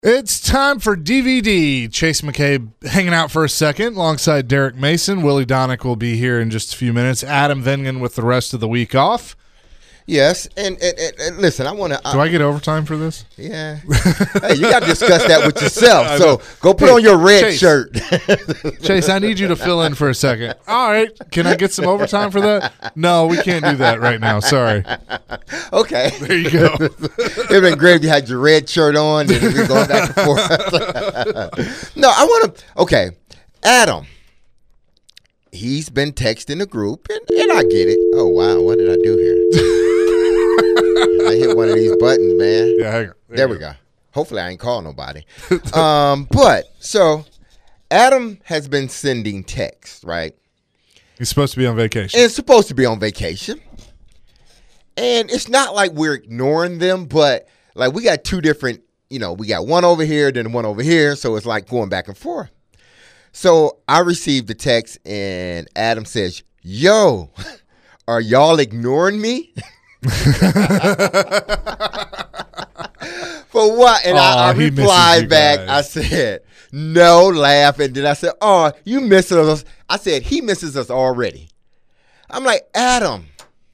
It's time for DVD. Chase McCabe hanging out for a second alongside Derek Mason. Willie Donick will be here in just a few minutes. Adam Vengen with the rest of the week off. Yes, and listen, I want to. Do I get overtime for this? Yeah. Hey, you got to discuss that with yourself. So go put on your red Chase. shirt. Chase, I need you to fill in for a second. All right. Can I get some overtime for that? No, we can't do that right now. Sorry. Okay. There you go. It'd been great if you had your red shirt on and we going back and forth. No, I want to. Okay, Adam. He's been texting the group, and I get it. Oh, wow. What did I do here? I hit one of these buttons, man. Yeah, hang on. There we go. Hopefully I ain't call nobody. But, so, Adam has been sending texts, right? He's supposed to be on vacation. And it's supposed to be on vacation. And it's not like we're ignoring them, but, like, we got two different, we got one over here, then one over here, so it's like going back and forth. So I received the text, and Adam says, "Yo, are y'all ignoring me?" For what? And I replied back. I said, "No," laugh. And then I said, "Oh, you missing us." I said, "He misses us already." I'm like, Adam,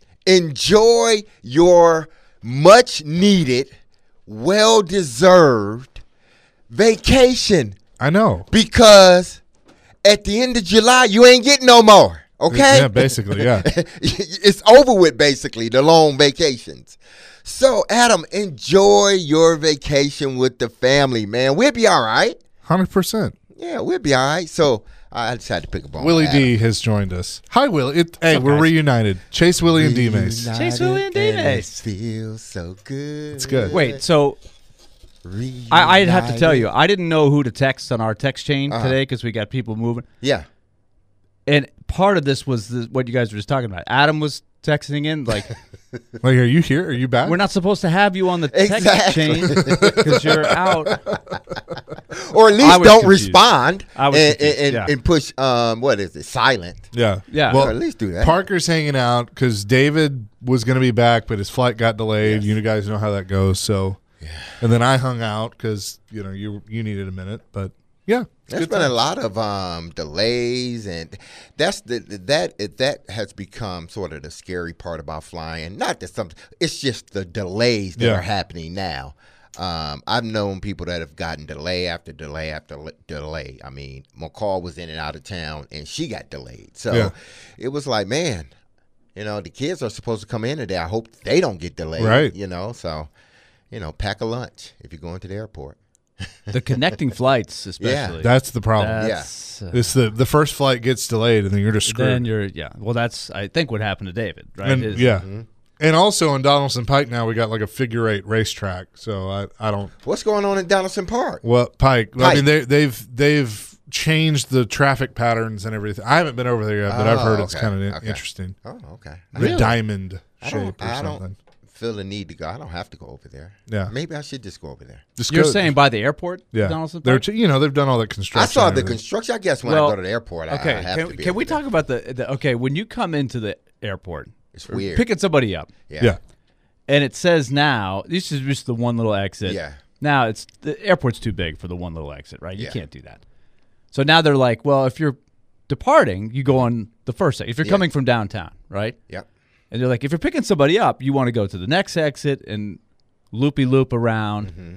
enjoy your much-needed, well-deserved vacation. I know. Because at the end of July, you ain't getting no more, okay? Yeah, basically, yeah. It's over with, basically, the long vacations. So, Adam, enjoy your vacation with the family, man. We'll be all right. 100%. Yeah, we'll be all right. So, I just had to pick up on Willie Adam. D has joined us. Hi, Willie. Hey, we're reunited. Chase, Willie, and D Mace. Chase, Willie, and D Mace. Feels so good. It's good. Wait, so I'd have to tell you, I didn't know who to text on our text chain today because we got people moving. Yeah. And part of this was what you guys were just talking about. Adam was texting in, like, Like, are you here? Are you back? we're not supposed to have you on the text Exactly. chain because you're out. Or at I least was don't confused. respond I was confused, yeah. and push, what is it, silent. Yeah. Yeah. Well, Or at least do that. Parker's hanging out because David was going to be back, but his flight got delayed. You guys know how that goes. So, and then I hung out because you needed a minute. But yeah, There's been a lot of delays, and that has become sort of the scary part about flying. Not that it's just the delays that are happening now. I've known people that have gotten delay after delay after delay. I mean, McCall was in and out of town, and she got delayed. So it was like, man, the kids are supposed to come in today. I hope they don't get delayed. Right. So, pack a lunch if you're going to the airport. The connecting flights, especially. that's the problem. That's, It's the first flight gets delayed, and then you're just screwed. then well, that's, I think, what happened to David, right? And, And also in Donaldson Pike now we got like a figure 8 racetrack. So I don't. What's going on in Donaldson Park? Well, Pike. I mean they've changed the traffic patterns and everything. I haven't been over there yet, but I've heard it's kind of interesting. Oh, okay. The diamond shape or I something. don't feel the need to go. I don't have to go over there. Yeah. Maybe I should just go over there. Just You're go- saying by the airport, yeah. Donaldson They're Park? they've done all that construction. I saw and the everything. construction. I guess when I go to the airport, I have to be can we over there. talk about the when you come into the airport, It's weird. picking somebody up, Yeah. and it says now this is just the one little exit. Yeah. Now the airport's too big for the one little exit, right? You Yeah. can't do that. So now they're like, well, if you're departing, you go on the first exit. If you're coming from downtown, right? Yep. And they're like, if you're picking somebody up, you want to go to the next exit and loop around. Mm-hmm.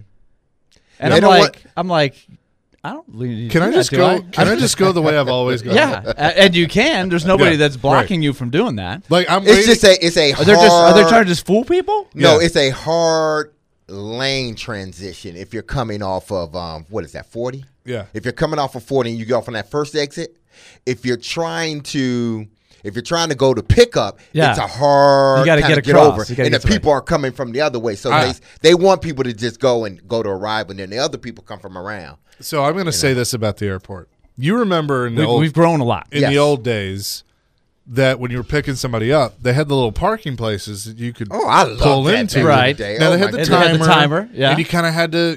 And I'm like, I don't really need to Can do I that, just do go? I? Can I just go the way I've always gone? Yeah, and you can. There's nobody Yeah, that's blocking you from doing that. Like I'm. It's just it's a Are they hard. trying to just fool people? No, Yeah. it's a hard lane transition. If you're coming off of what is that, 40? Yeah. If you're coming off of 40 and you get off on that first exit, if you're trying to go to pickup, Yeah. it's a hard You gotta kinda get get across. over. You gotta And get the somebody. people are coming from the other way. So they want people to just go to arrive, and then the other people come from around. So I'm going to say this about the airport. You remember in the We've grown a lot. in Yes. the old days that when you were picking somebody up, they had the little parking places that you could Oh, I love pull that into. back in the Right. day. Now Oh, they my had the And God. they had the timer, yeah. and you kind of had to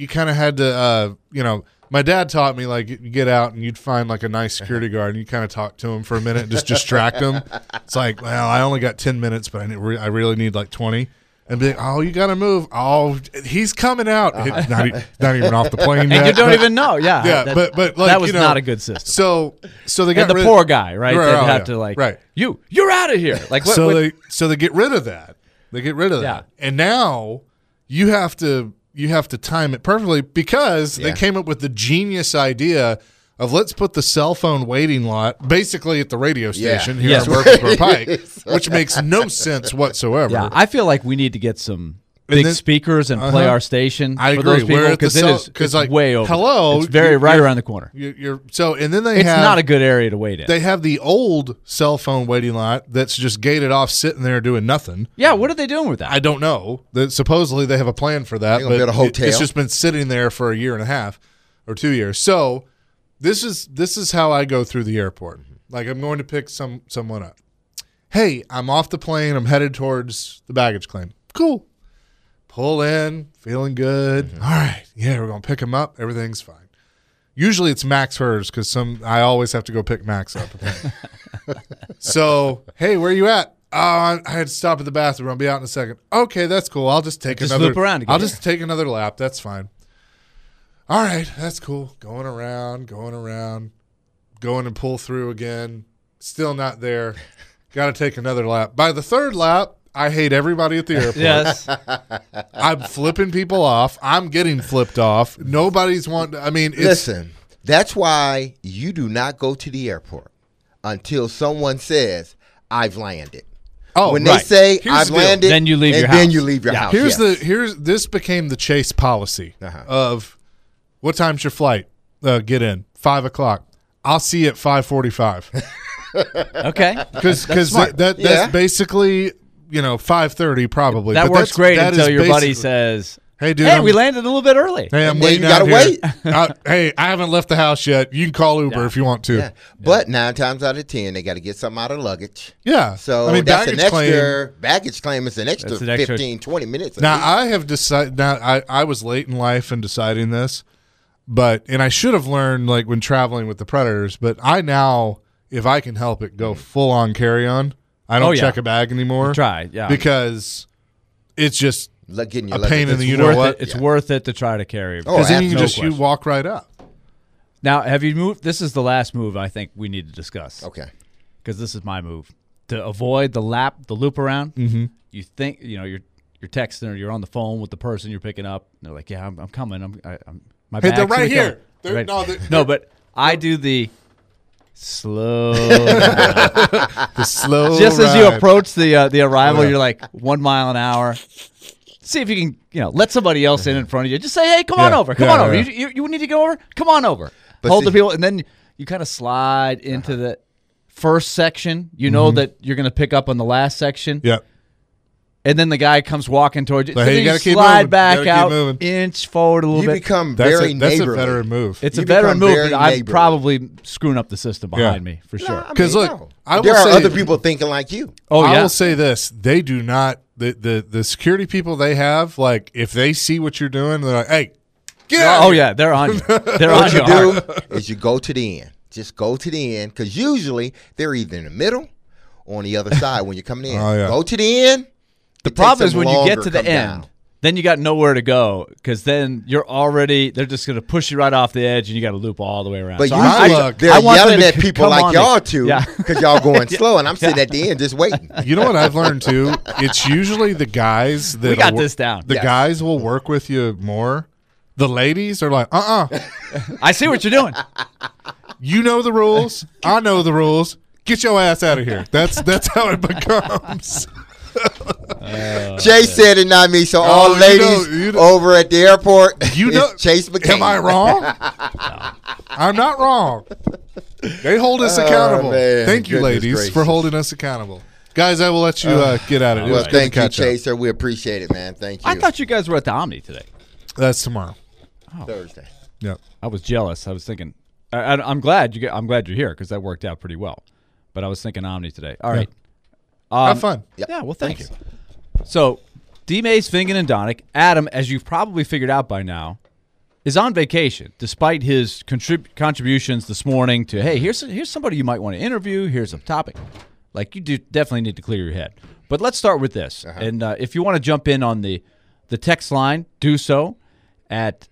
my dad taught me, like, you get out and you'd find like a nice security guard and you kind of talk to him for a minute and just distract him. It's like, well, I only got 10 minutes, but I really need like 20. and be like, "Oh, you got to move. Oh, he's coming out. Not even off the plane yet. And you don't even know. Yeah. Yeah, but like, that was you know, not a good system. So they got and the rid poor guy, right? Right, They'd oh, have yeah. to like, Right. You're out of here. Like, what, so they get rid of that. They get rid of Yeah. that, and now you have to time it perfectly because they came up with the genius idea of let's put the cell phone waiting lot basically at the radio station here Yes. in Murfreesboro Pike, which makes no sense whatsoever. yeah, I feel like we need to get some And big then- speakers and play our station. I for agree. Those people, We're at the cell- it's 'cause, like, way over. hello, it's very right around the corner. You're so, and then they It's have not a good area to wait in. they have the old cell phone waiting lot that's just gated off, sitting there doing nothing. Yeah, what are they doing with that? I don't know. That supposedly they have a plan for that, They're gonna but build a hotel. it's just been sitting there for a year and a half or 2 years. So this is how I go through the airport. Like I'm going to pick someone up. Hey, I'm off the plane. I'm headed towards the baggage claim. Cool. Pull in, feeling good. All right, yeah, we're gonna pick him up. Everything's fine. Usually it's Max hers because I always have to go pick Max up. So, hey, where you at? I had to stop at the bathroom. I'll be out in a second. Okay, that's cool. I'll just take Just another. loop around again. I'll just take another lap. That's fine. All right, that's cool. Going around, going and pull through again. Still not there. Got to take another lap. By the third lap, I hate everybody at the airport. yes. I'm flipping people off. I'm getting flipped off. Nobody's wanting. I mean, it's, Listen, that's why you do not go to the airport until someone says, I've landed. Oh, when right. they say, Here's I've the deal. landed, Then you leave and your then house. you leave your Yeah. house. This became the Chase policy of what time's your flight? Get in 5 o'clock. I'll see you at 5:45 Okay. because smart. that's Yeah. basically 5:30 probably. That But works great that until is your buddy basically- says, Hey, dude, hey, we landed a little bit early. Hey, I'm And then waiting you out gotta here. wait. Hey, I haven't left the house yet. You can call Uber Yeah. if you want to. Yeah. But 9 times out of 10, they got to get something out of luggage. Yeah. So I mean, that's an baggage claim. extra baggage claim. It's an extra That's an extra- 15, 20 minutes. Now I have decided. Now I was late in life in deciding this, and I should have learned like when traveling with the Predators. But I now, if I can help it, go full on carry on. I don't Oh, yeah. check a bag anymore. Try, yeah. because it's just Getting your a pain in luggage. the It's you know worth what. it. It's worth it to try to carry. Oh, Because then you can absolutely. just you walk right up. Now, have you moved? This is the last move I think we need to discuss. Okay. Because this is my move to avoid the loop around. Mm-hmm. You think you're texting or you're on the phone with the person you're picking up. And they're like, "Yeah, I'm coming. I'm my Hey, they're bag's right gonna here. come." They're- Right. no, they're- No, but I do the slow. The slow. Just as you ride. approach the arrival, Yeah. you're like 1 mile an hour. See if you can, let somebody else in front of you. Just say, "Hey, come on Yeah. over. Come Yeah, on over. yeah. You need to go over. Come on over." But Hold the see- people, and then you kind of slide into the first section. You know that you're going to pick up on the last section, Yeah. and then the guy comes walking towards you. So, So hey, then you you gotta keep slide moving. back You gotta keep out, moving. inch forward a little You bit. become That's very that's a neighborly. veteran move. It's a you veteran become move, very and I'm neighborly. probably screwing up the system behind Yeah. me for No, sure. I mean, 'Cause, look, no. I will there are say- other people thinking like you. Oh I yeah, will say this: they do not the security people they have. Like, if they see what you're doing, they're like, "Hey, get out!" oh yeah, they're on you. They're on What you you. do hard. is you go to the end. Just go to the end because usually they're either in the middle or on the other side when you're coming in. Oh, yeah. Go to the end. The It problem takes is them when you longer get to to the come end, down. then you got nowhere to go because then they're just going to push you right off the edge and you got to loop all the way around. But So usually look, they're I want them yelling to at people come like on me. y'all two Yeah. because y'all going slow, and I'm sitting at the end just waiting. You know what I've learned too? It's usually the guys that We got this down. The Yes. guys will work with you more. The ladies are like, I see what you're doing. you know the rules. I know the rules. Get your ass out of here. That's how it becomes. Jay said it, not me. So all you ladies know- you know- over at the airport, You it's know, Chase McCain. am I wrong? I'm not wrong. They hold us accountable. man. Thank you, Goodness ladies, gracious. for holding us accountable. Guys, I will let you get at it. It was Well, good to thank you, catch up. Chaser. We appreciate it, man. Thank you. I thought you guys were at the Omni today. That's tomorrow. Thursday. Yep. I was jealous. I was thinking, I'm glad I'm glad you're here because that worked out pretty well. But I was thinking Omni today. All right. Have fun. Yeah, well, Thank thanks. So, D. Mays, Fingen, and Donick. Adam, as you've probably figured out by now, is on vacation, despite his contributions this morning to, hey, here's somebody you might want to interview. Here's a topic. Like, you do definitely need to clear your head. But let's start with this. And if you want to jump in on the text line, do so at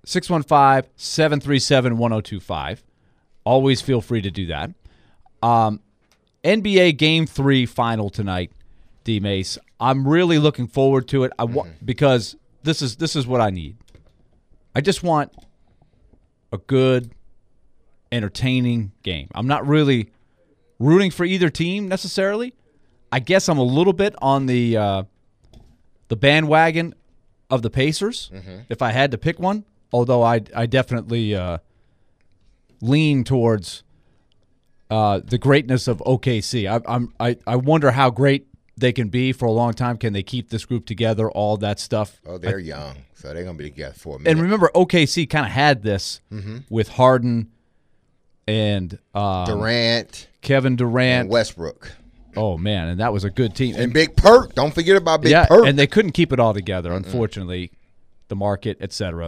615-737-1025. Always feel free to do that. NBA Game 3 final tonight, D-Mace. I'm really looking forward to it because this is what I need. I just want a good, entertaining game. I'm not really rooting for either team necessarily. I guess I'm a little bit on the bandwagon of the Pacers if I had to pick one, although I definitely lean towards the greatness of OKC. I wonder how great they can be for a long time. Can they keep this group together, all that stuff? Oh, they're young, so they're going to be together for a minute. And remember, OKC kind of had this with Harden and Durant, Kevin Durant, and Westbrook. Oh, man, and that was a good team. And Big Perk. Don't forget about Big Perk. And they couldn't keep it all together, unfortunately, the market, etc.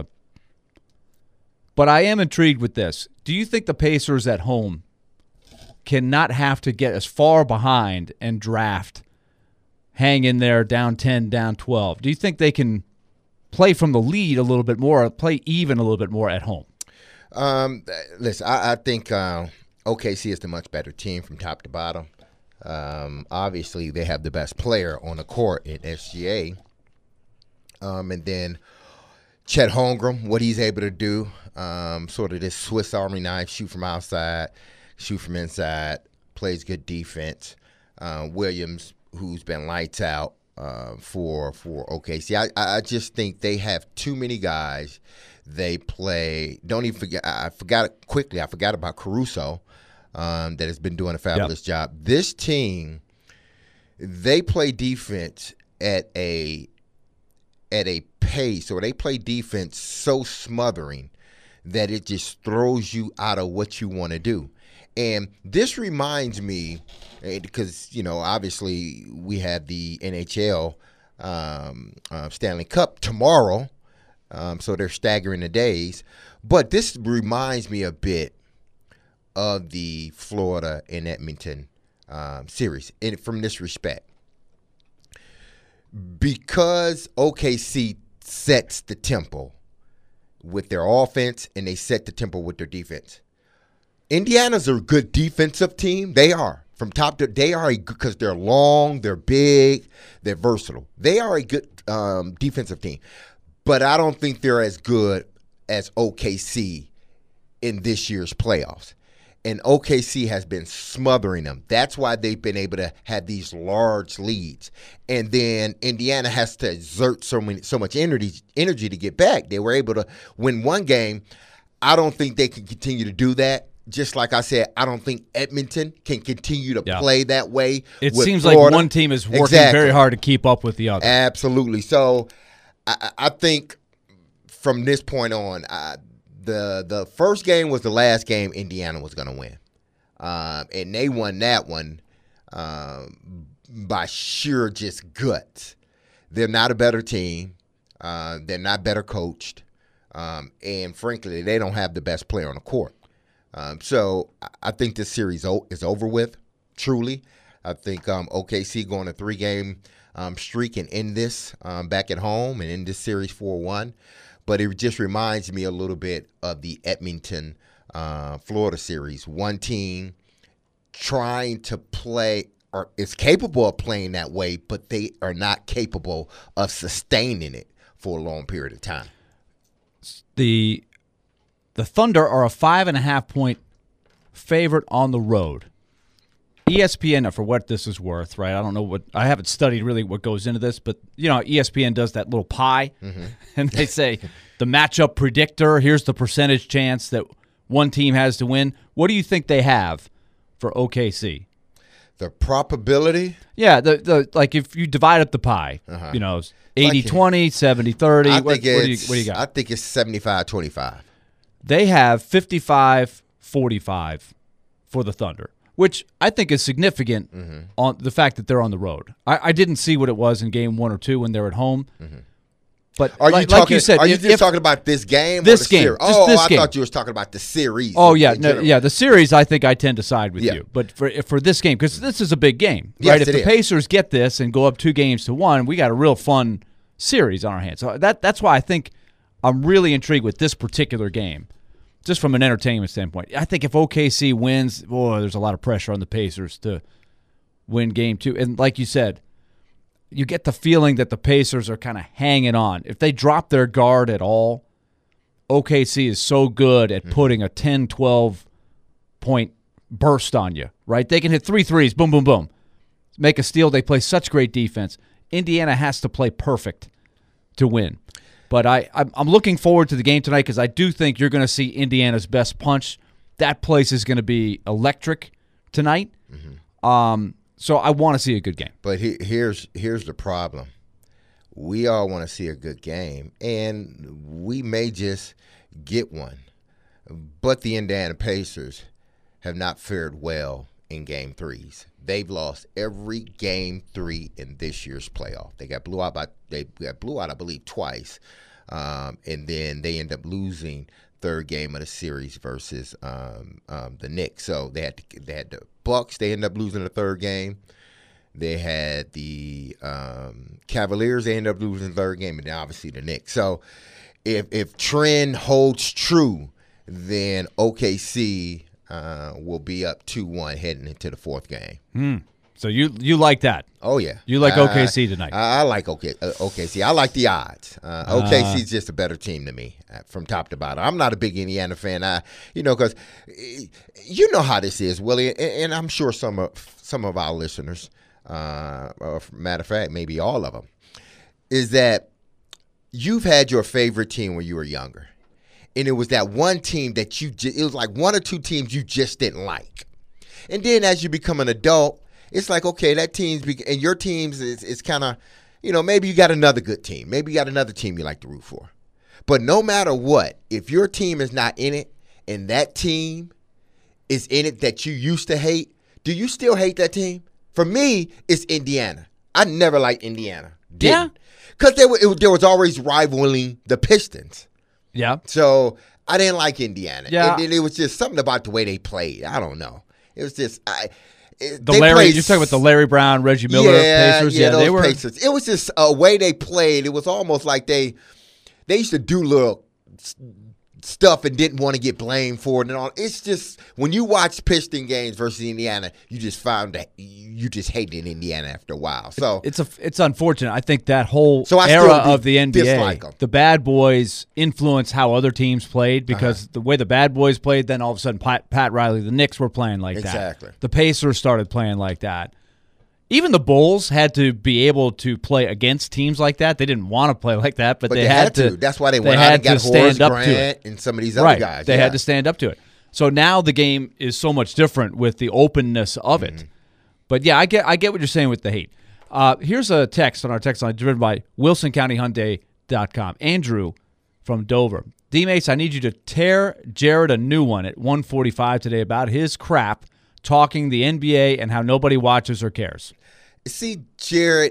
But I am intrigued with this. Do you think the Pacers at home cannot have to get as far behind and draft, hang in there, down 10, down 12? Do you think they can play from the lead a little bit more, or play even a little bit more at home? Listen, I think OKC is the much better team from top to bottom. Obviously, they have the best player on the court in SGA. And then Chet Holmgren, what he's able to do, sort of this Swiss Army knife, shoot from outside, shoot from inside, plays good defense. Williams, who's been lights out for OKC. I just think they have too many guys. They play. Don't even forget. I forgot about Caruso, that has been doing a fabulous job. This team, they play defense at a pace, or they play defense so smothering that it just throws you out of what you want to do. And this reminds me, because, obviously we have the NHL Stanley Cup tomorrow, so they're staggering the days. But this reminds me a bit of the Florida and Edmonton series from this respect. Because OKC sets the tempo with their offense and they set the tempo with their defense. Indiana's a good defensive team. They are. From top to, they are because they're long, they're big, they're versatile. They are a good defensive team. But I don't think they're as good as OKC in this year's playoffs. And OKC has been smothering them. That's why they've been able to have these large leads. And then Indiana has to exert so much energy to get back. They were able to win one game. I don't think they can continue to do that. Just like I said, I don't think Edmonton can continue to play that way. It with seems Florida. like one team is working very hard to keep up with the other. Absolutely. So I think from this point on, the first game was the last game Indiana was going to win. And they won that one by sheer just guts. They're not a better team. They're not better coached. And frankly, they don't have the best player on the court. So I think this series is over with, truly. I think OKC going a 3-game streak and end this back at home and end this series 4-1. But it just reminds me a little bit of the Edmonton, Florida series. One team trying to play or is capable of playing that way, but they are not capable of sustaining it for a long period of time. The Thunder are a 5.5-point favorite on the road. ESPN, for what this is worth, right? I don't know I haven't studied really what goes into this, but ESPN does that little pie, and they say the matchup predictor. Here's the percentage chance that one team has to win. What do you think they have for OKC? The probability? Yeah, the like if you divide up the pie, 80-20, 70-30. What do you got? I think it's 75-25. They have 55-45 for the Thunder, which I think is significant on the fact that they're on the road. I didn't see what it was in game 1 or 2 when they're at home. But Are you like talking? you said, are you if, just talking about this game? this or the game, series? just Oh, this I game. thought you was talking about the series. Oh in yeah, general. the series. I think I tend to side with Yeah. you, but for this game, because this is a big game, Yes, right? If it the is. Pacers get this and go up 2-1, we got a real fun series on our hands. So that's why I think I'm really intrigued with this particular game, just from an entertainment standpoint. I think if OKC wins, there's a lot of pressure on the Pacers to win Game 2, and like you said, you get the feeling that the Pacers are kind of hanging on. If they drop their guard at all, OKC is so good at putting a 10, 12-point burst on you, right? They can hit 3 threes, boom, boom, boom, make a steal. They play such great defense. Indiana has to play perfect to win. But I'm looking forward to the game tonight because I do think you're going to see Indiana's best punch. That place is going to be electric tonight. So I want to see a good game. But here's the problem. We all want to see a good game, and we may just get one. But the Indiana Pacers have not fared well in Game 3s. They've lost every Game 3 in this year's playoff. They got blew out, I believe, twice, and then they end up losing third game of the series versus the Knicks. So they had the Bucks. They ended up losing the third game. They had the Cavaliers. They ended up losing the third game, and then obviously the Knicks. So if trend holds true, then OKC will be up 2-1 heading into the fourth game. So you like that? Oh yeah, You like OKC tonight? I like OKC. I like the odds. OKC is just a better team to me from top to bottom. I'm not a big Indiana fan. Because you know how this is, Willie, and I'm sure some of our listeners, or matter of fact, maybe all of them, is that you've had your favorite team when you were younger, and it was that one team that it was like one or two teams you just didn't like, and then as you become an adult, it's like, okay, that team's and your team's is kind of, maybe you got another good team. Maybe you got another team you like to root for. But no matter what, if your team is not in it and that team is in it that you used to hate, do you still hate that team? For me, it's Indiana. I never liked Indiana. Didn't. Because there was always rivaling the Pistons. Yeah. So I didn't like Indiana. Yeah. And then it was just something about the way they played. I don't know. It was just you're talking about the Larry Brown, Reggie Miller Pacers. Yeah, they were. Pacers. It was just a way they played. It was almost like they used to do little stuff and didn't want to get blamed for it and all. It's just when you watch Piston games versus Indiana, you just found that you just hated Indiana after a while. So it's unfortunate. I think that whole I era still of the dislike NBA, 'em. the bad boys influenced how other teams played because the way the bad boys played, then all of a sudden Pat Riley, the Knicks were playing like that. Exactly. The Pacers started playing like that. Even the Bulls had to be able to play against teams like that. They didn't want to play like that, but they had to. That's why they went out and got Horace Grant and some of these other guys. They had to stand up to it. So now the game is so much different with the openness of it. But yeah, I get what you're saying with the hate. Here's a text on our text line driven by WilsonCountyHyundai.com. Andrew from Dover. D-Mace, I need you to tear Jared a new one at 1:45 today about his crap talking the NBA and how nobody watches or cares. See, Jared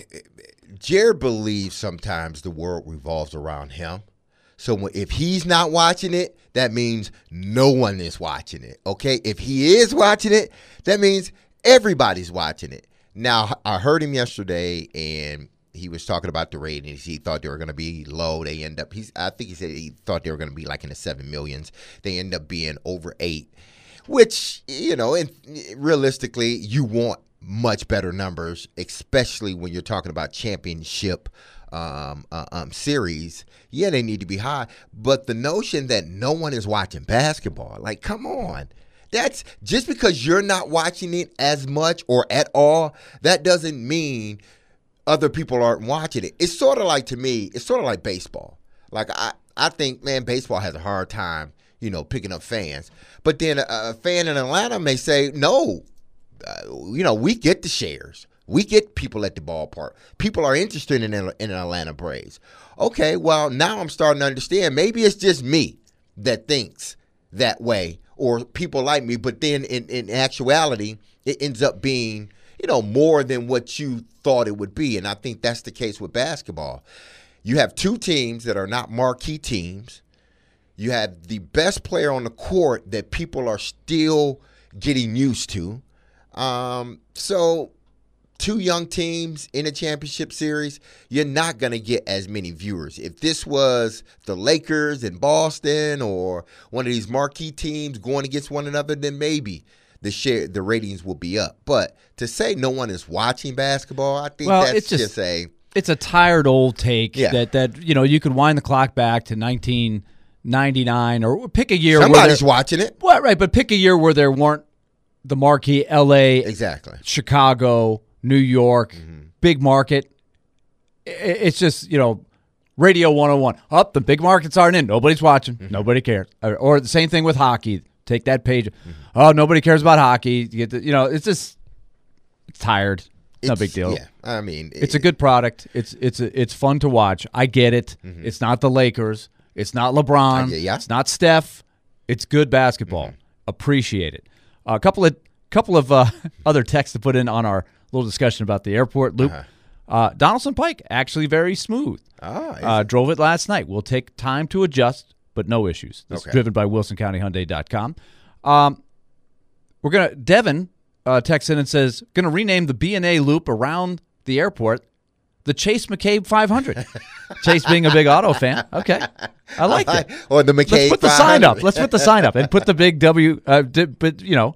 believes sometimes the world revolves around him. So if he's not watching it, that means no one is watching it, okay? If he is watching it, that means everybody's watching it. Now, I heard him yesterday, and he was talking about the ratings. He thought they were going to be low. I think he said he thought they were going to be like in the 7 millions. They end up being over 8, which, and realistically, you want much better numbers, especially when you're talking about championship series. Yeah, they need to be high. But the notion that no one is watching basketball, like, come on. That's just because you're not watching it as much or at all, that doesn't mean other people aren't watching it. It's sort of like, to me, it's sort of like baseball. Like, I think, man, baseball has a hard time, picking up fans. But then a fan in Atlanta may say, no, we get the shares. We get people at the ballpark. People are interested in an Atlanta Braves. Okay, well, now I'm starting to understand. Maybe it's just me that thinks that way, or people like me. But then in actuality, it ends up being, more than what you thought it would be. And I think that's the case with basketball. you have two teams that are not marquee teams. You have the best player on the court that people are still getting used to. So two young teams in a championship series, you're not going to get as many viewers. If this was the Lakers in Boston or one of these marquee teams going against one another, then maybe the ratings will be up. But to say no one is watching basketball, I think that's it's a tired old take Yeah. that you could wind the clock back to 1999 or pick a year Somebody's watching it. Well, right, but pick a year where there weren't the marquee LA, Exactly. Chicago, New York, big market. It's just, Radio 101. Up, the big markets aren't in. Nobody's watching. Nobody cares. Or the same thing with hockey. Take that page. Oh, nobody cares about hockey. You get it's just it's tired. No big deal. Yeah, I mean, it's a good product. It's fun to watch. I get it. It's not the Lakers. It's not LeBron. Yeah. It's not Steph. It's good basketball. Appreciate it. A couple of other texts to put in on our little discussion about the airport loop. Donaldson Pike, actually very smooth. Drove it last night. Will take time to adjust, but no issues. This is driven by WilsonCountyHyundai.com. Devin texts in and says, going to rename the B&A loop around the airport the Chase McCabe 500. Chase being a big auto fan. Okay. I like it. Or the McCabe 500. Let's put the sign up. Let's put the sign up and put the big W, the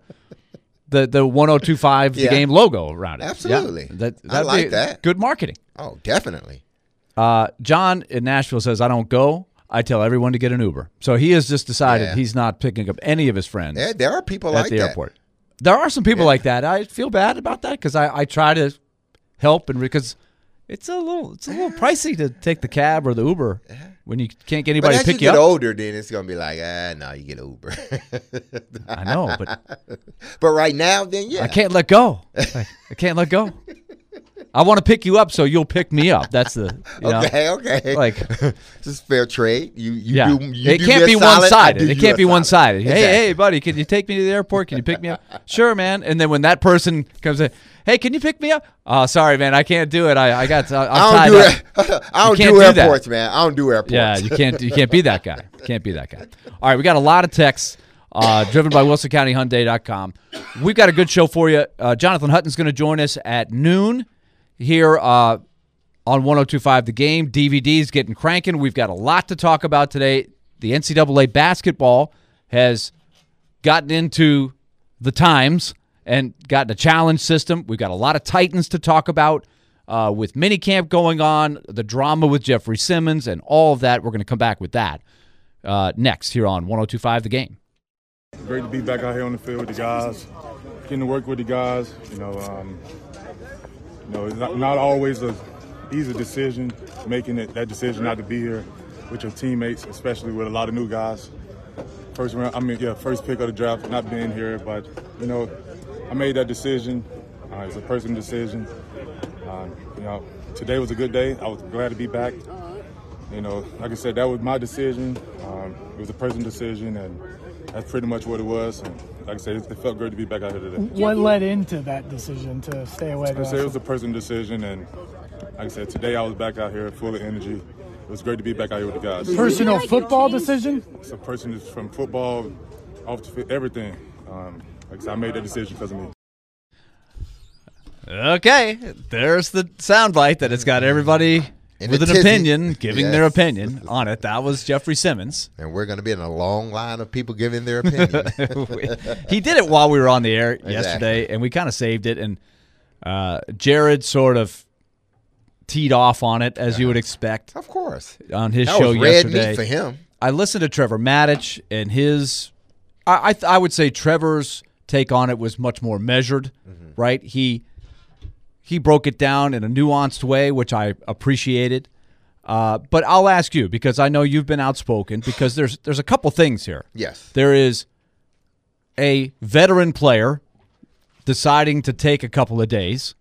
1025 the game logo around it. Absolutely. Yeah, I like that. Good marketing. Oh, definitely. John in Nashville says, I don't go. I tell everyone to get an Uber. So he has just decided he's not picking up any of his friends. There are people at like the that. airport. There are some people like that. I feel bad about that because I try to help because it's a little pricey to take the cab or the Uber when you can't get anybody to pick you up. As you get older, then it's gonna be like, no, you get Uber. I know, but right now, then I can't let go. I can't let go. I want to pick you up, so you'll pick me up. That's the okay. Like, just fair trade. It can't be one-sided. It can't be one-sided. Exactly. Hey, buddy, can you take me to the airport? Can you pick me up? Sure, man. And then when that person comes in, hey, can you pick me up? Oh, sorry, man, I can't do it. I'm tied up. I don't do airports, man. I don't do airports. Yeah, you can't be that guy. Can't be that guy. All right, we got a lot of texts. Driven by WilsonCountyHyundai.com. We've got a good show for you. Jonathan Hutton's going to join us at noon here on 102.5 The Game. DVD's getting cranking. We've got a lot to talk about today. The NCAA basketball has gotten into the times and gotten a challenge system. We've got a lot of Titans to talk about with minicamp going on, the drama with Jeffrey Simmons, and all of that. We're going to come back with that next here on 102.5 The Game. Great to be back out here on the field with the guys, getting to work with the guys. It's not always an easy decision, making that decision not to be here with your teammates, especially with a lot of new guys. First pick of the draft, not being here, but I made that decision. It's a personal decision. Today was a good day. I was glad to be back. Like I said, that was my decision. It was a personal decision, and that's pretty much what it was. And like I said, it felt great to be back out here today. What led into that decision to stay away? Like I said, it was a personal decision, and like I said, today I was back out here full of energy. It was great to be back out here with the guys. Personal football decision? It's a person from football, off the field, everything. Like I said, I made that decision because of me. Okay, there's the soundbite that it's got everybody with an opinion, giving their opinion on it. That was Jeffrey Simmons. And we're going to be in a long line of people giving their opinion. He did it while we were on the air yesterday, and we kind of saved it. And Jared sort of teed off on it, as you would expect. Of course. On his that show was red yesterday. meat for him. I listened to Trevor Maddich, and his I would say Trevor's take on it was much more measured, right? He broke it down in a nuanced way, which I appreciated. But I'll ask you, because I know you've been outspoken, because there's a couple things here. Yes. There is a veteran player deciding to take a couple of days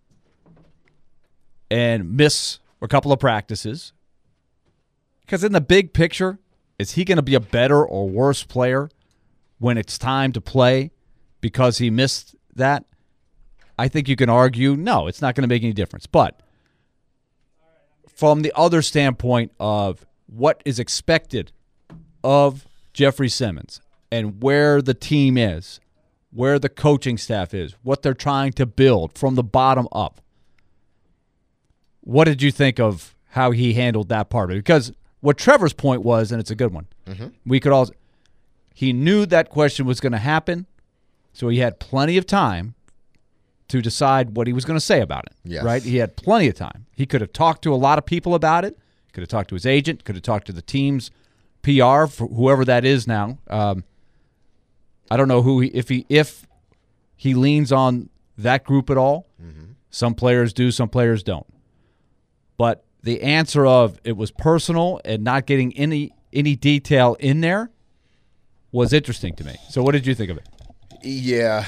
and miss a couple of practices. Because in the big picture, is he going to be a better or worse player when it's time to play because he missed that? I think you can argue, no, it's not going to make any difference. But from the other standpoint of what is expected of Jeffrey Simmons and where the team is, where the coaching staff is, what they're trying to build from the bottom up. What did you think of how he handled that part of it? Because what Trevor's point was, and it's a good one, we could all. He knew that question was going to happen, so he had plenty of time to decide what he was going to say about it. Yes. Right? He had plenty of time. He could have talked to a lot of people about it. Could have talked to his agent. Could have talked to the team's PR, for whoever that is now. I don't know if he leans on that group at all. Some players do, some players don't. But the answer of it was personal and not getting any detail in there was interesting to me. So what did you think of it? Yeah.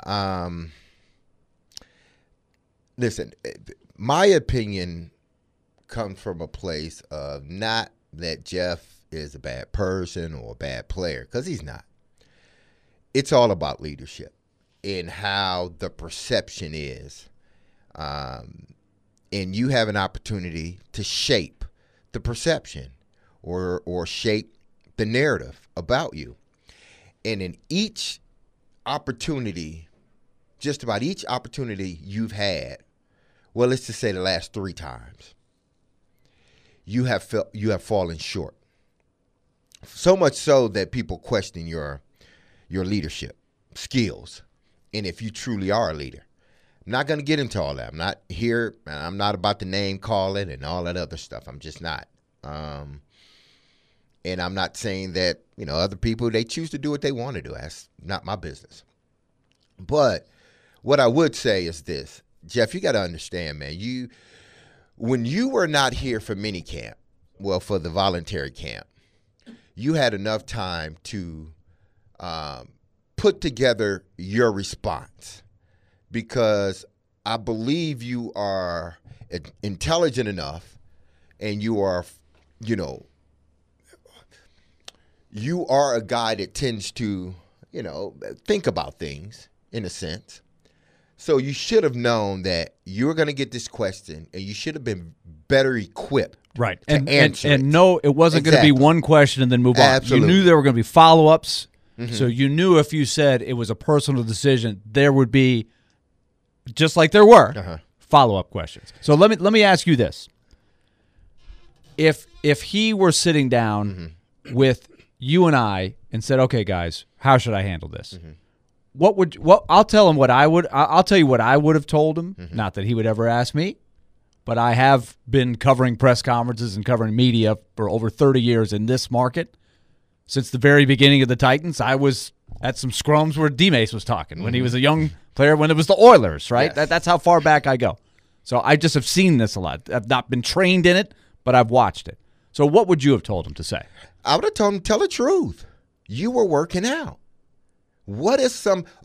Listen, my opinion comes from a place of not that Jeff is a bad person or a bad player, because he's not. It's all about leadership and how the perception is. And you have an opportunity to shape the perception or shape the narrative about you. And in each opportunity, just about each opportunity you've had, well, let's just say the last 3 times, you have fallen short. So much so that people question your leadership skills and if you truly are a leader. I'm not going to get into all that. I'm not here. I'm not about to name calling and all that other stuff. I'm just not. And I'm not saying that, other people, they choose to do what they want to do. That's not my business. But what I would say is this. Jeff, you got to understand, man, when you were not here for minicamp, well, for the voluntary camp, you had enough time to put together your response, because I believe you are intelligent enough and you are, you are a guy that tends to, think about things in a sense. So you should have known that you were going to get this question, and you should have been better equipped to answer it. And no, it wasn't going to be one question and then move on. Absolutely. You knew there were going to be follow-ups, so you knew if you said it was a personal decision, there would be, just like there were, follow-up questions. So let me ask you this. If he were sitting down with you and I and said, okay, guys, how should I handle this? I'll tell him what I would. I'll tell you what I would have told him. Not that he would ever ask me, but I have been covering press conferences and covering media for over 30 years in this market. Since the very beginning of the Titans, I was at some scrums where D-Mace was talking when he was a young player, when it was the Oilers, right? Yes. That's how far back I go. So I just have seen this a lot. I've not been trained in it, but I've watched it. So what would you have told him to say? I would have told him, tell the truth. You were working out. What is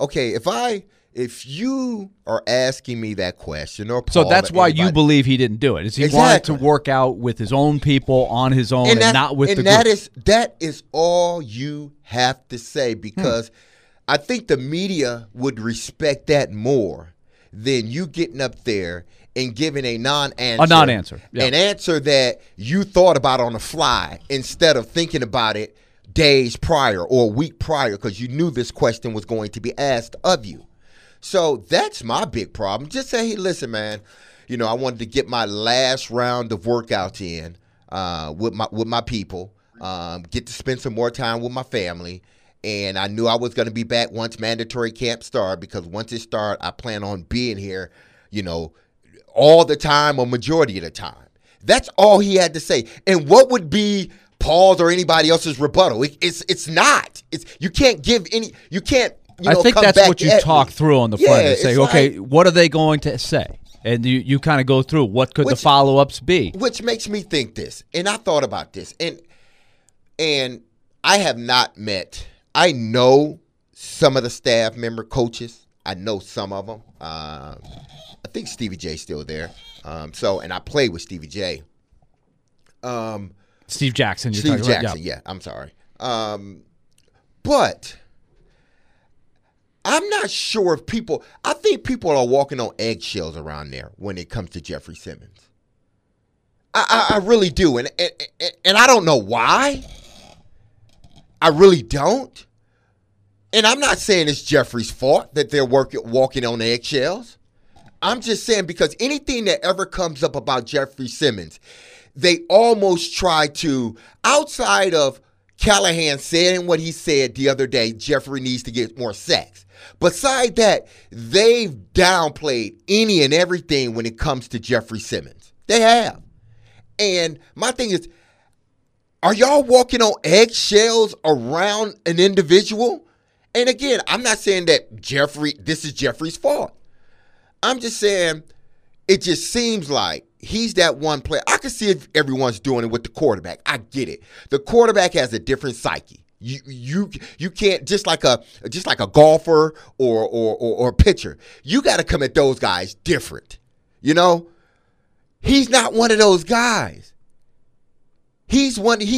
if you are asking me that question, or Paul, so that's why anybody, you believe he didn't do it. Is he Exactly. wanted to work out with his own people on his own and not with the group? That is all you have to say, because I think the media would respect that more than you getting up there and giving a non-answer. A non-answer. Yeah. An answer that you thought about on the fly instead of thinking about it days prior or a week prior, because you knew this question was going to be asked of you. So that's my big problem. Just say, hey, listen, man, I wanted to get my last round of workouts in with my people, get to spend some more time with my family. And I knew I was going to be back once mandatory camp started, because once it started, I plan on being here, all the time or majority of the time. That's all he had to say. And what would be Paul's or anybody else's rebuttal? It's not. You can't give any. You can't. I think that's what you talk through on the front and say, okay, what are they going to say? And you kind of go through what could the follow-ups be. Which makes me think this, and I thought about this, and I have not met. I know some of the staff member coaches. I know some of them. I think Stevie J's still there. And I play with Stevie J. Steve Jackson. Steve Jackson. Yeah, I'm sorry. But I'm not sure if I think people are walking on eggshells around there when it comes to Jeffrey Simmons. I really do, and I don't know why. I really don't. And I'm not saying it's Jeffrey's fault that they're walking on eggshells. I'm just saying because anything that ever comes up about Jeffrey Simmons, they almost try to, outside of Callahan saying what he said the other day, Jeffrey needs to get more sacks. Beside that, they've downplayed any and everything when it comes to Jeffrey Simmons. They have. And my thing is, are y'all walking on eggshells around an individual? And again, I'm not saying that this is Jeffrey's fault. I'm just saying it just seems like he's that one player. I can see if everyone's doing it with the quarterback. I get it. The quarterback has a different psyche. You can't, just like a golfer or a pitcher. You got to come at those guys different. You know? He's not one of those guys. He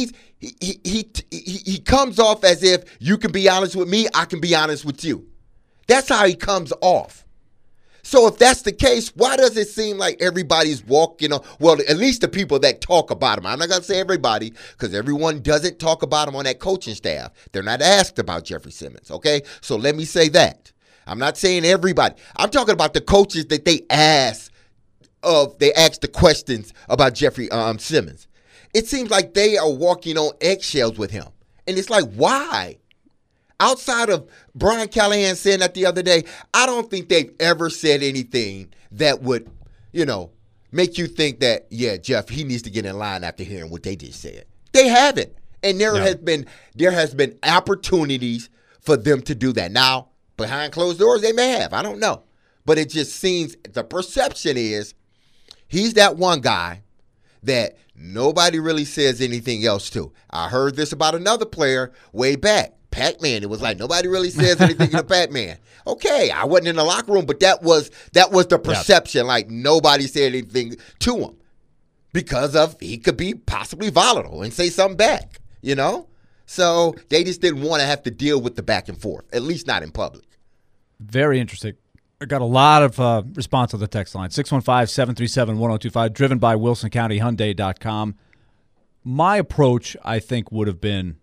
comes off as if you can be honest with me, I can be honest with you. That's how he comes off. So if that's the case, why does it seem like everybody's walking on, well, at least the people that talk about him. I'm not going to say everybody because everyone doesn't talk about him on that coaching staff. They're not asked about Jeffrey Simmons, okay? So let me say that. I'm not saying everybody. I'm talking about the coaches that they ask the questions about Jeffrey Simmons. It seems like they are walking on eggshells with him. And it's like, why? Outside of Brian Callahan saying that the other day, I don't think they've ever said anything that would, make you think that, yeah, Jeff, he needs to get in line after hearing what they just said. They haven't. And there has been opportunities for them to do that. Now, behind closed doors, they may have. I don't know. But it just seems the perception is he's that one guy that nobody really says anything else to. I heard this about another player way back, Pac-Man. It was like nobody really says anything to Pac-Man. Okay, I wasn't in the locker room, but that was the perception. Yep. Like nobody said anything to him because of he could be possibly volatile and say something back, So they just didn't want to have to deal with the back and forth, at least not in public. Very interesting. I got a lot of response on the text line, 615-737-1025, driven by WilsonCountyHyundai.com. My approach, I think, would have been,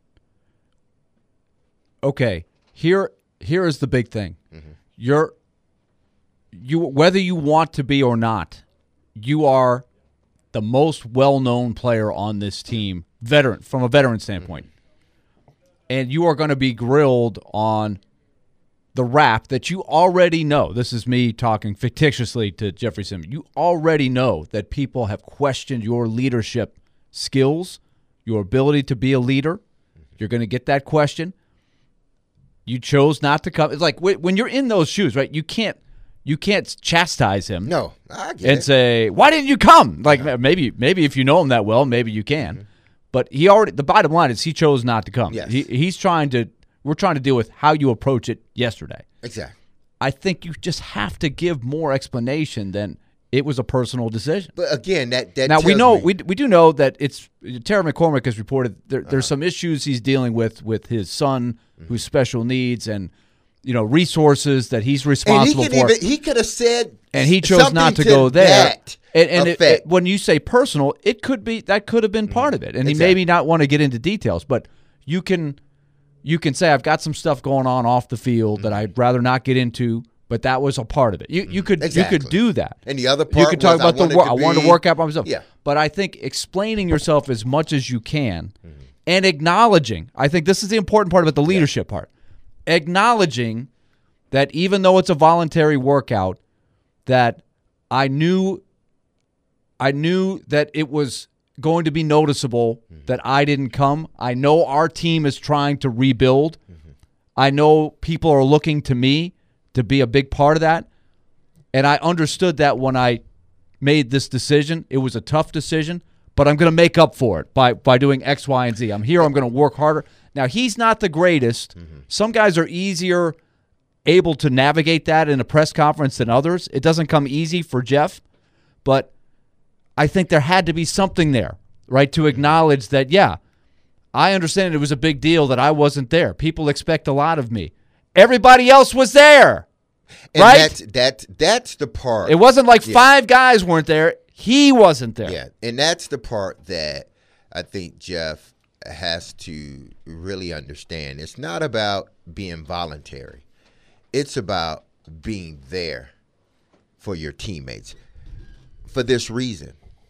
okay, here is the big thing. Mm-hmm. Whether you want to be or not, you are the most well-known player on this team, from a veteran standpoint. Mm-hmm. And you are going to be grilled on the rap that you already know. This is me talking fictitiously to Jeffrey Simmons. You already know that people have questioned your leadership skills, your ability to be a leader. You're going to get that question. You chose not to come. It's like when you're in those shoes, right? You can't chastise him. No, I get and it. say, "Why didn't you come?" Like maybe if you know him that well, maybe you can. Mm-hmm. But the bottom line is he chose not to come. Yes. We're trying to deal with how you approach it yesterday. Exactly. I think you just have to give more explanation than it was a personal decision. But again, that now we know we do know that it's Terry McCormick has reported there's some issues he's dealing with his son who's special needs and resources that he's responsible for. He could have said, and he chose not to go there. And when you say personal, that could have been part of it. And he maybe not want to get into details, but you can say, I've got some stuff going on off the field that I'd rather not get into, but that was a part of it. You could do that. And the other part you could talk about I wanted to work out by myself. Yeah. But I think explaining yourself as much as you can and acknowledging, I think this is the important part of it, the leadership part. Acknowledging that even though it's a voluntary workout, that I knew that it was going to be noticeable that I didn't come. I know our team is trying to rebuild. I know people are looking to me to be a big part of that. And I understood that when I made this decision. It was a tough decision, but I'm going to make up for it by doing X, Y, and Z. I'm here. I'm going to work harder. Now, he's not the greatest. Some guys are easier able to navigate that in a press conference than others. It doesn't come easy for Jeff, but I think there had to be something there, right, to acknowledge that, yeah, I understand it was a big deal that I wasn't there. People expect a lot of me. Everybody else was there, and right? That's the part. It wasn't like 5 guys weren't there. He wasn't there. Yeah, and that's the part that I think Jeff has to really understand. It's not about being voluntary. It's about being there for your teammates. For this reason,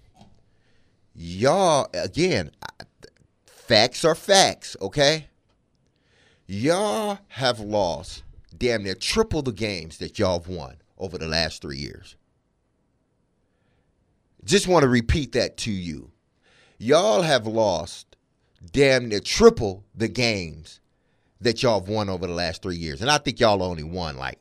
y'all, again, facts are facts, okay? Y'all have lost damn near triple the games that y'all have won over the last 3 years. Just want to repeat that to you. Y'all have lost damn near triple the games that y'all have won over the last 3 years. And I think y'all only won like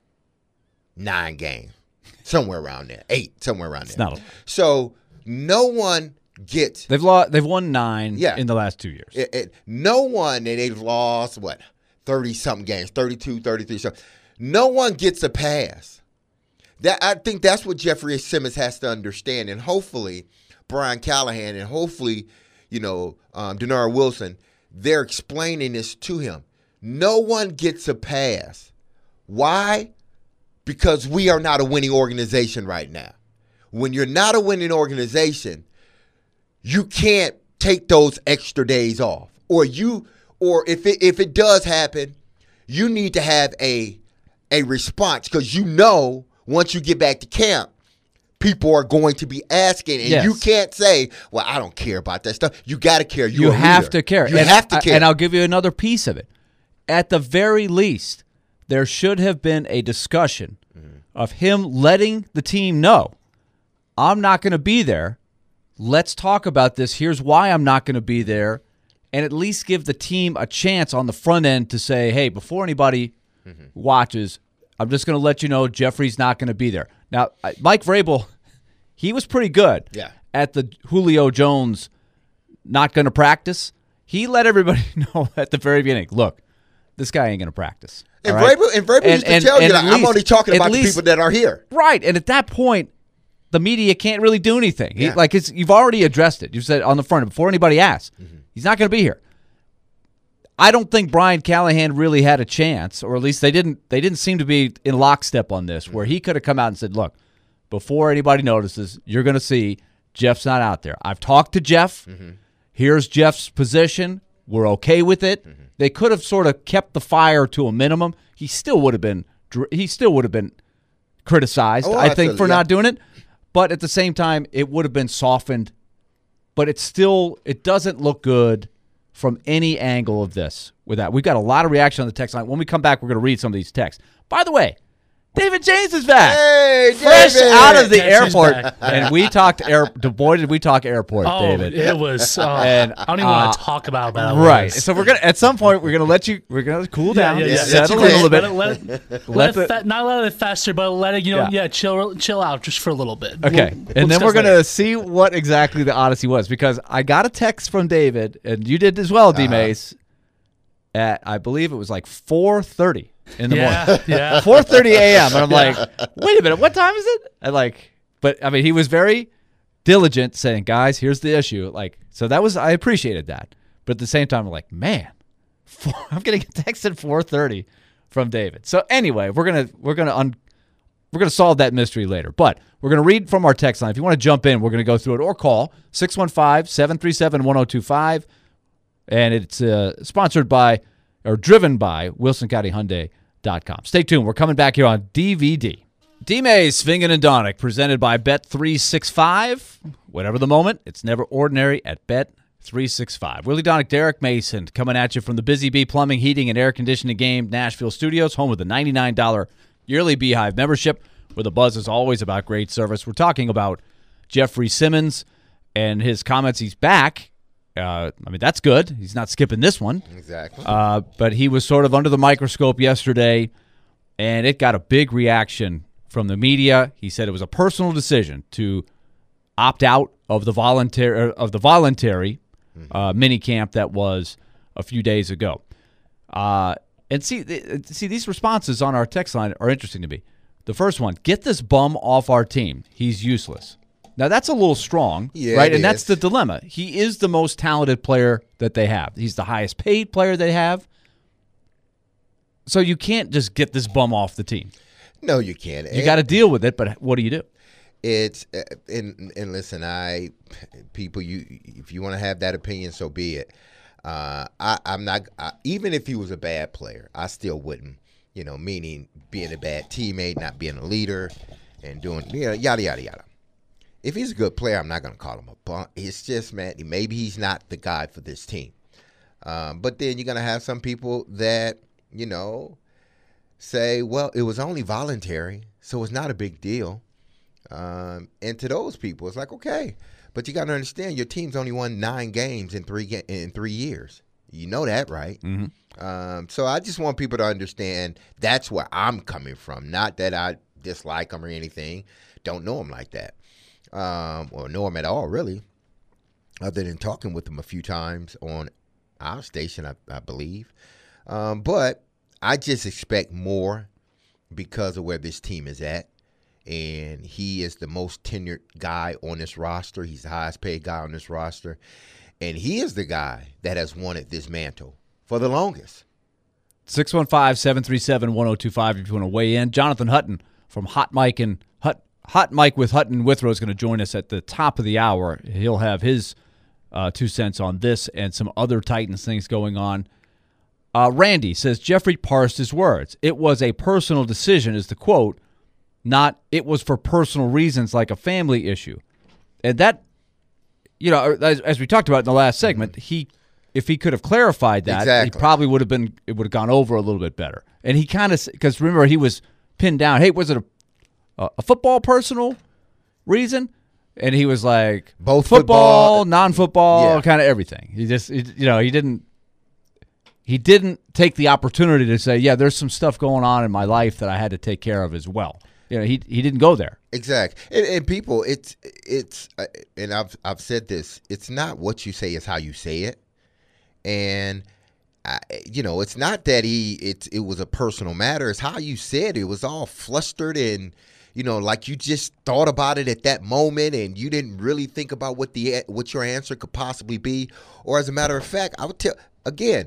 9 games. Somewhere around there. 8, somewhere around there. Not a lot. So no one gets. They've won 9 in the last 2 years. No one, and they've lost, 30-something games, 32, 33. So no one gets a pass. I think that's what Jeffrey Simmons has to understand. And hopefully Brian Callahan and hopefully, Denard Wilson, they're explaining this to him. No one gets a pass. Why? Because we are not a winning organization right now. When you're not a winning organization, you can't take those extra days off. Or if it does happen, you need to have a response, because once you get back to camp, people are going to be asking, and you can't say, well, I don't care about that stuff. You got to care. You have to care. You have to care. And I'll give you another piece of it. At the very least, there should have been a discussion of him letting the team know, I'm not going to be there. Let's talk about this. Here's why I'm not going to be there. And at least give the team a chance on the front end to say, hey, before anybody watches, I'm just going to let you know Jeffrey's not going to be there. Now, Mike Vrabel, he was pretty good at the Julio Jones not going to practice. He let everybody know at the very beginning, look, this guy ain't going to practice. And Vrabel used to tell you, I'm only talking about the people that are here. Right, and at that point, the media can't really do anything. You've already addressed it. You've said on the front, before anybody asks, he's not going to be here. I don't think Brian Callahan really had a chance, or at least they didn't seem to be in lockstep on this, where he could have come out and said, look, before anybody notices, you're going to see Jeff's not out there. I've talked to Jeff. Here's Jeff's position. We're okay with it. They could have sort of kept the fire to a minimum. He still would have been criticized, I think, for not doing it. But at the same time, it would have been softened. But it doesn't look good from any angle of this. With that, we've got a lot of reaction on the text line. When we come back, we're going to read some of these texts. By the way, David James is back. Hey, fresh David. out of the Yes, he's airport, back. and we talked boy, did we talk airport, David? It was. And, I don't even want to talk about that. Right. So we're gonna at some point we're gonna cool down, settle in a little bit. Not let it fester, but let it chill out just for a little bit. Okay, and then we're gonna see what exactly the Odyssey was, because I got a text from David, and you did as well, D Mace. At I believe it was like 4:30 in the morning. Yeah. 4:30 a.m. And I'm like, wait a minute, what time is it? But I mean, he was very diligent, saying, guys, here's the issue. So I appreciated that. But at the same time, I'm like, man, I'm gonna get texted 4:30 from David. So anyway, we're gonna solve that mystery later. But we're gonna read from our text line. If you want to jump in, we're gonna go through it, or call 615-737-1025. And it's sponsored by, or driven by, WilsonCountyHyundai.com. Stay tuned. We're coming back here on DVD. D-Mays, Svingen and Donick, presented by Bet365. Whatever the moment, it's never ordinary at Bet365. Willie Donick, Derek Mason, coming at you from the Busy Bee Plumbing, Heating, and Air Conditioning Game Nashville Studios, home of the $99 yearly Beehive membership, where the buzz is always about great service. We're talking about Jeffrey Simmons and his comments. He's back. That's good. He's not skipping this one. Exactly. But he was sort of under the microscope yesterday, and it got a big reaction from the media. He said it was a personal decision to opt out of the voluntary mini camp that was a few days ago. And see, these responses on our text line are interesting to me. The first one: get this bum off our team. He's useless. Now, that's a little strong, right? And that's the dilemma. He is the most talented player that they have. He's the highest paid player they have. So you can't just get this bum off the team. No, you can't. You got to deal with it, but what do you do? It's and listen, if you want to have that opinion, so be it. I'm not even if he was a bad player, I still wouldn't. Meaning being a bad teammate, not being a leader, and doing yada yada yada. If he's a good player, I'm not going to call him a bum. It's just, man, maybe he's not the guy for this team. But then you're going to have some people that say, well, it was only voluntary, so it's not a big deal. And to those people, it's like, okay, but you got to understand your team's only won 9 games in 3 years. You know that, right? Mm-hmm. So I just want people to understand that's where I'm coming from. Not that I dislike them or anything. Don't know them like that, or know them at all, really, other than talking with them a few times on our station, I believe. But I just expect more because of where this team is at. And he is the most tenured guy on this roster. He's the highest paid guy on this roster. And he is the guy that has wanted this mantle for the longest. 615-737-1025 if you want to weigh in. Jonathan Hutton from Hot Mike with Hutton and Withrow is going to join us at the top of the hour. He'll have his 2 cents on this and some other Titans things going on. Randy says, Jeffrey parsed his words. It was a personal decision is the quote, not it was for personal reasons like a family issue. And that, as we talked about in the last segment, if he could have clarified that, exactly. He probably would have gone over a little bit better. And he kind of, because remember, he was pinned down. Hey, was it a football personal reason? And he was like, both football, non-football, yeah. kind of everything. He just, he didn't take the opportunity to say, yeah, there's some stuff going on in my life that I had to take care of as well. He didn't go there. Exactly. And people, it's and I've said this. It's not what you say; it's how you say it. And it's not that it was a personal matter. It's how you said it. It was all flustered and like you just thought about it at that moment, and you didn't really think about what your answer could possibly be. Or as a matter of fact, I would tell again,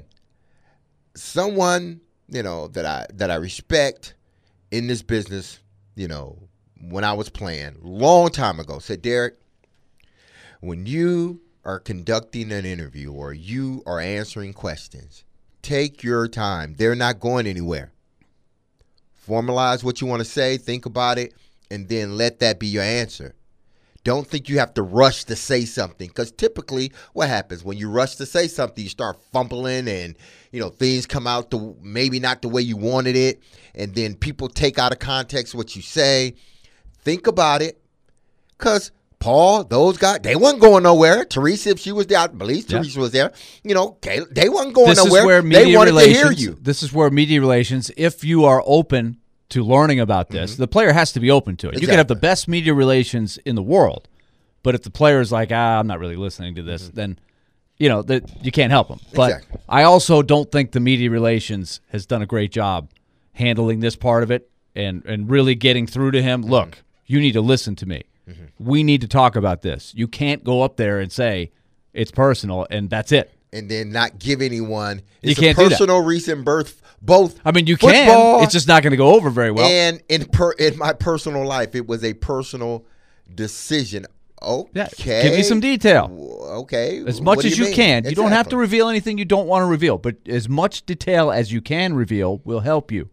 someone that I respect in this business. When I was playing, long time ago, said, Derek, when you are conducting an interview or you are answering questions, take your time. They're not going anywhere. Formalize what you want to say, think about it, and then let that be your answer. Don't think you have to rush to say something, because typically what happens when you rush to say something, you start fumbling and things come out maybe not the way you wanted it, and then people take out of context what you say. Think about it, because Paul, those guys, they wasn't going nowhere. Teresa, if she was there, I believe Teresa was there. They wasn't going nowhere. They wanted to hear you. This is where media relations, if you are open to learning about this, the player has to be open to it. Exactly. You can have the best media relations in the world, but if the player is like, I'm not really listening to this, then you can't help them. But exactly. I also don't think the media relations has done a great job handling this part of it and really getting through to him. Look, you need to listen to me. We need to talk about this. You can't go up there and say it's personal and that's it. And then not give anyone you can't do that. Personal recent birth. Both. I mean, you football, can. It's just not going to go over very well. And in my personal life, it was a personal decision. Okay. Yeah. Give me some detail. Okay. As much as you can. Exactly. You don't have to reveal anything you don't want to reveal, but as much detail as you can reveal will help you.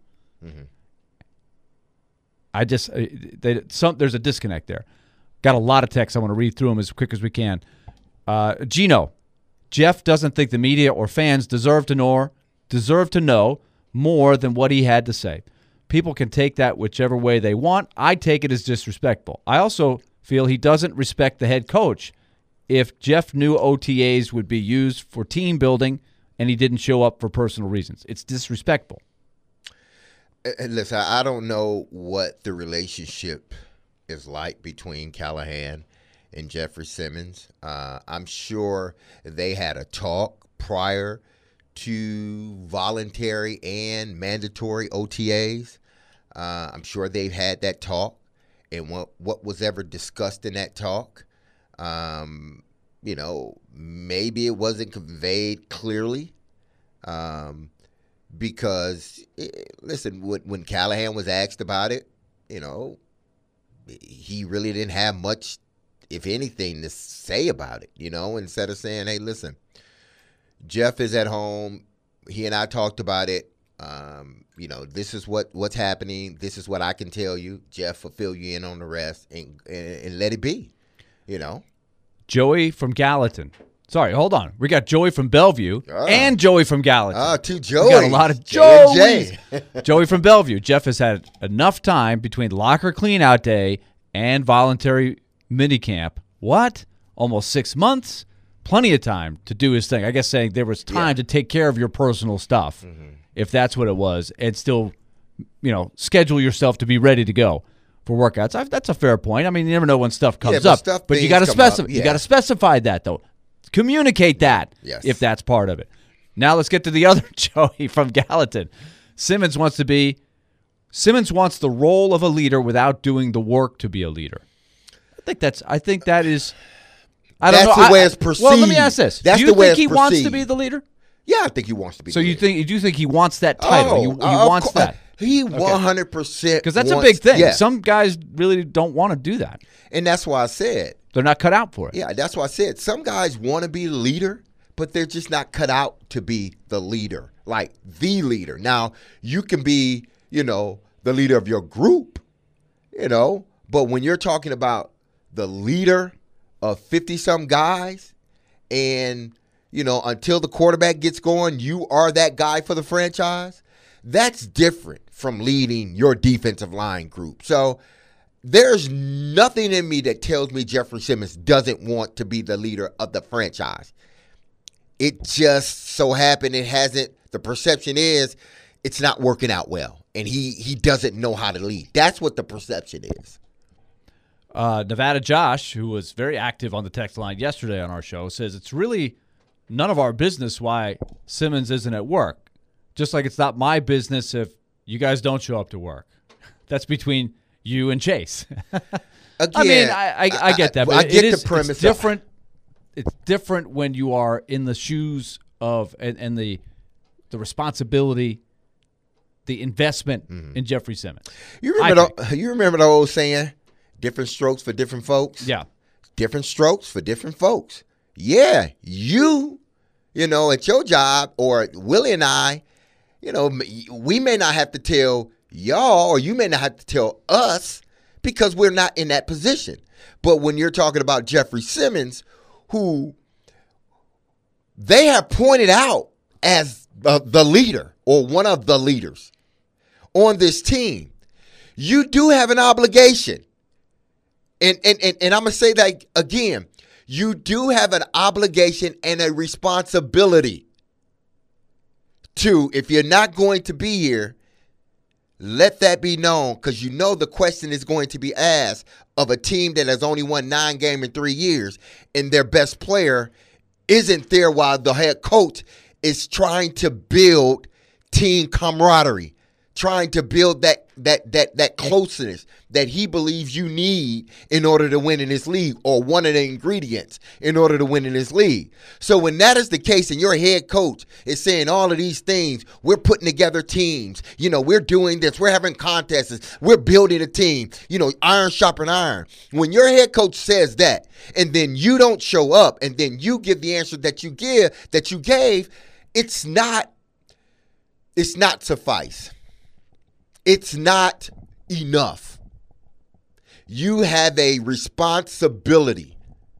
I just there's a disconnect there. Got a lot of texts. I want to read through them as quick as we can. Gino, Jeff doesn't think the media or fans deserve to know more than what he had to say. People can take that whichever way they want. I take it as disrespectful. I also feel he doesn't respect the head coach. If Jeff knew OTAs would be used for team building and he didn't show up for personal reasons, it's disrespectful. Listen, I don't know what the relationship is like between Callahan and Jeffrey Simmons. I'm sure they had a talk prior to voluntary and mandatory OTAs. I'm sure they've had that talk, and what was ever discussed in that talk, maybe it wasn't conveyed clearly. Because, listen, when Callahan was asked about it, he really didn't have much, if anything, to say about it, instead of saying, hey, listen, Jeff is at home. He and I talked about it. This is what's happening. This is what I can tell you. Jeff will fill you in on the rest and let it be, Joey from Gallatin. Sorry, hold on. We got Joey from Bellevue and Joey from Gallatin. Two Joeys. We got a lot of Joeys. Joey from Bellevue. Jeff has had enough time between locker clean-out day and voluntary minicamp. What? Almost 6 months? Plenty of time to do his thing. I guess saying there was time to take care of your personal stuff, if that's what it was, and still, schedule yourself to be ready to go for workouts. That's a fair point. I mean, you never know when stuff comes up, but you got to specify. You got to specify that though. Communicate that if that's part of it. Now let's get to the other Joey from Gallatin. Simmons wants the role of a leader without doing the work to be a leader. I think that is. I don't know. That's the way it's perceived. Well, let me ask this: do you think he wants to be the leader? Yeah, I think he wants to be. So you think he wants that title? He wants that. He 100%. Because that's a big thing. Yeah. Some guys really don't want to do that, and that's why I said they're not cut out for it. Yeah, that's why I said some guys want to be the leader, but they're just not cut out to be the leader, like the leader. Now you can be, the leader of your group, but when you're talking about the leader of 50-some guys, and until the quarterback gets going, you are that guy for the franchise. That's different from leading your defensive line group. So there's nothing in me that tells me Jeffrey Simmons doesn't want to be the leader of the franchise. It just so happened it hasn't. The perception is it's not working out well, and he doesn't know how to lead. That's what the perception is. Nevada Josh, who was very active on the text line yesterday on our show, says it's really none of our business why Simmons isn't at work. Just like it's not my business if you guys don't show up to work. That's between you and Chase. Again, I mean, I get that. But I get the premise. It's different. It's different when you are in the shoes of and the responsibility, the investment in Jeffrey Simmons. You remember the old saying, different strokes for different folks? Yeah. Different strokes for different folks. Yeah, you at your job, or Willie and I, we may not have to tell y'all, or you may not have to tell us, because we're not in that position. But when you're talking about Jeffrey Simmons, who they have pointed out as the leader or one of the leaders on this team, you do have an obligation. And I'm going to say that again. You do have an obligation and a responsibility to, if you're not going to be here, let that be known, because the question is going to be asked of a team that has only won 9 games in 3 years, and their best player isn't there while the head coach is trying to build team camaraderie, trying to build that closeness that he believes you need in order to win in this league, or one of the ingredients in order to win in this league. So when that is the case and your head coach is saying all of these things, we're putting together teams, we're doing this, we're having contests, we're building a team, iron sharpen iron. When your head coach says that, and then you don't show up, and then you give the answer that you gave, it's not suffice. It's not enough. You have a responsibility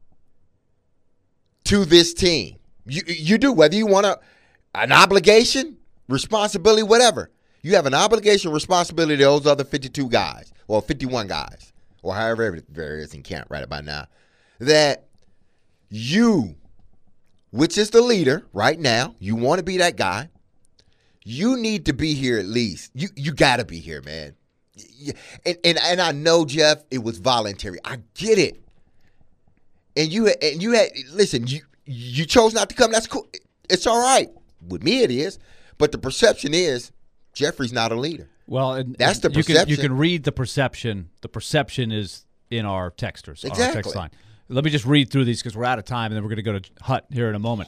to this team. You do, whether you want an obligation, responsibility, whatever. You have an obligation, responsibility to those other 52 guys, or 51 guys, or however there is in camp right about now, that you, which is the leader right now, you want to be that guy. You need to be here at least. You got to be here, man. And I know, Jeff, it was voluntary. I get it. And you had listen. You chose not to come. That's cool. It's all right. With me, it is. But the perception is Jeffrey's not a leader. Well, that's the perception. You can read the perception. The perception is in our texters, exactly. On our text line. Let me just read through these because we're out of time, and then we're going to go to Hut here in a moment.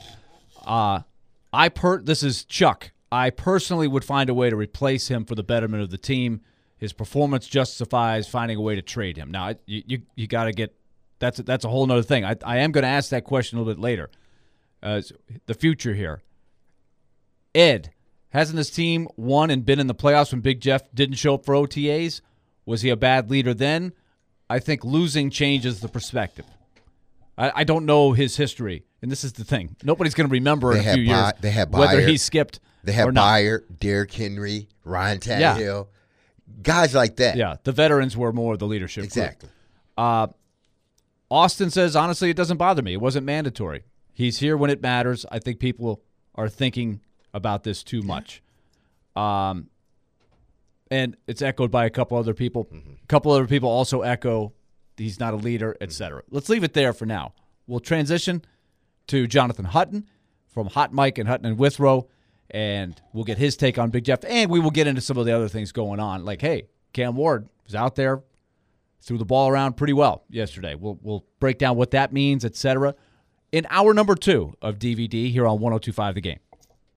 This is Chuck. I personally would find a way to replace him for the betterment of the team. his performance justifies finding a way to trade him. Now, you got to get that's a whole nother thing. I am going to ask that question a little bit later. The future here. Ed, hasn't his team won and been in the playoffs when Big Jeff didn't show up for OTAs? Was he a bad leader then? I think losing changes the perspective. I don't know his history, and this is the thing. Nobody's going to remember in a few years whether he skipped They had or not. Byer, Derrick Henry, Ryan Tannehill, guys like that. Yeah, the veterans were more of the leadership group. Exactly. Austin says, honestly, it doesn't bother me. It wasn't mandatory. He's here when it matters. I think people are thinking about this too much. And it's echoed by a couple other people. A couple other people also echo he's not a leader, etc. Let's leave it there for now. We'll transition to Jonathan Hutton from Hot Mike and Hutton and Withrow, and we'll get his take on Big Jeff, and we will get into some of the other things going on. Like, hey, Cam Ward was out there, threw the ball around pretty well yesterday. We'll break down what that means, etc. in hour number 2 of DVD here on 102.5 The Game.